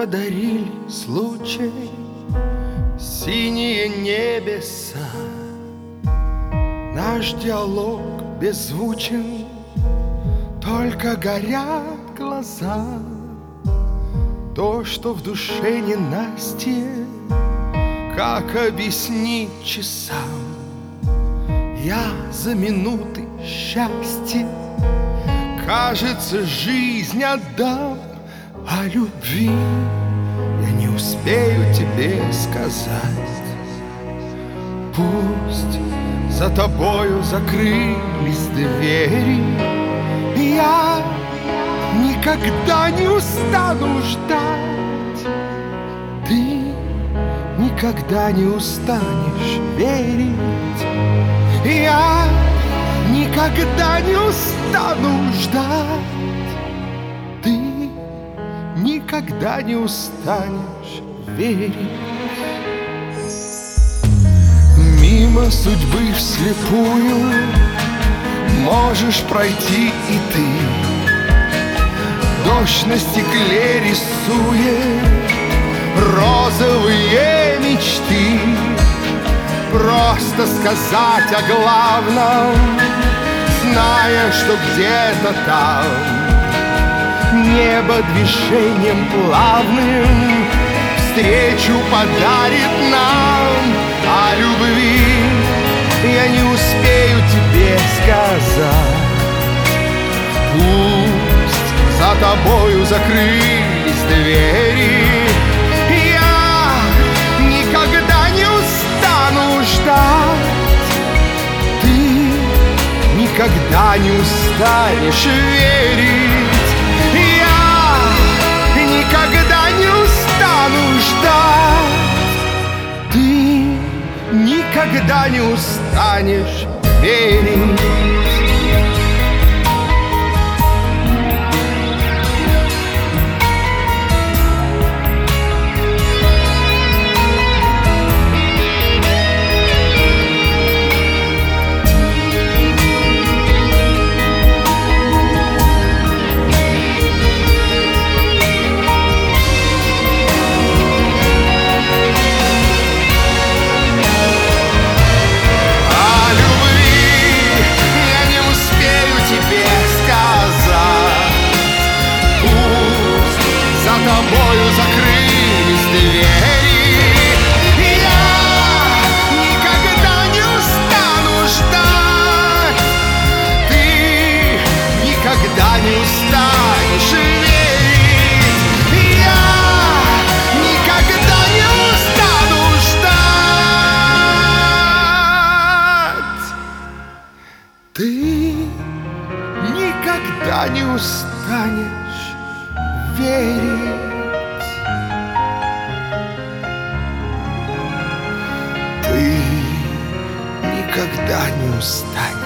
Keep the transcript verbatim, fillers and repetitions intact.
подарили случай синие небеса. Наш диалог беззвучен, только горят глаза. То, что в душе ненастье, как объяснить часам? Я за минуты счастья, кажется, жизнь отдам. О любви я не успею тебе сказать. Пусть за тобою закрылись двери, я никогда не устану ждать. Ты никогда не устанешь верить. Я никогда не устану ждать. Ты никогда не устанешь верить. Мимо судьбы вслепую можешь пройти и ты. Дождь на стекле рисует розовые мечты. Просто сказать о главном, зная, что где-то там небо движением плавным встречу подарит нам. О любви я не успею тебе сказать. Пусть за тобою закрылись двери, я никогда не устану ждать. Ты никогда не устанешь верить. Я никогда не устану ждать. Ты никогда не устанешь верить. Тобою закрылись двери, я никогда не устану ждать. Ты никогда не устанешь верить. Я никогда не устану ждать. Ты никогда не устанешь верить. Ты никогда не устанешь.